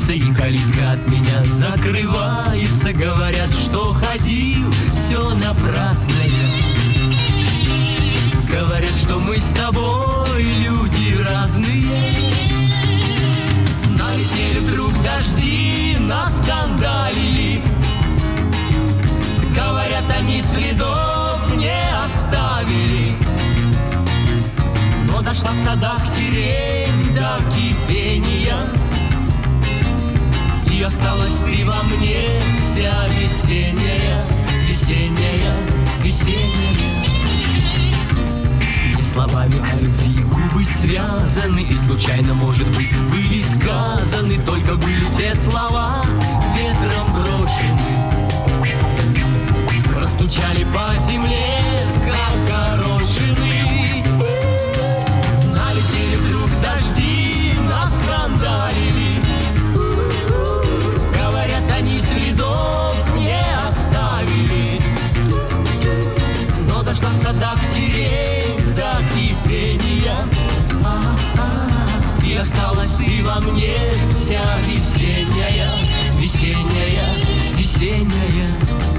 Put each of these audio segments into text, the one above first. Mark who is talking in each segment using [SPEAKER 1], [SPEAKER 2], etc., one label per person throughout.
[SPEAKER 1] открывается, и калитка от меня закрывается. Говорят, что ходил, все напрасно я. Говорят, что мы с тобой люди разные. Налетели вдруг дожди, наскандалили. Говорят, они следов не оставили. Но дошла в садах сирень до кипения, и осталась ты во мне вся весенняя, весенняя, весенняя. Не словами о любви губы связаны, и случайно, может быть, были сказаны, только были те слова ветром брошены. Простучали по земле, как горошины. Налетели вдруг дожди, наскандалили. Говорят, они следов не оставили. Но дошла в садах сирень до кипения, и осталась ты во мне вся весенняя, весенняя, весенняя.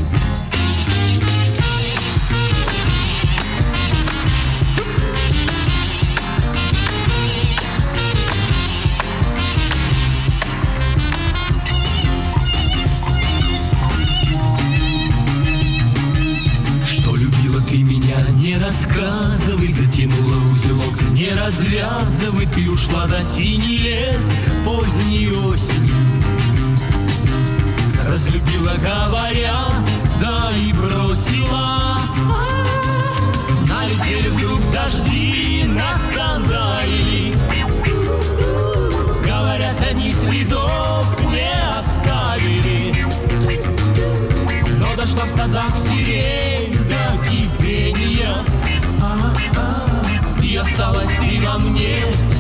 [SPEAKER 1] Не рассказывай, затянула узелок, не развязывай, ты ушла за синий лес поздней осенью. Разлюбила, говоря, да и бросила. Налетели вдруг дожди, наскандалили. Говорят, они следов не оставили. Но дошла в садах сирень до кипения, и осталась ты во мне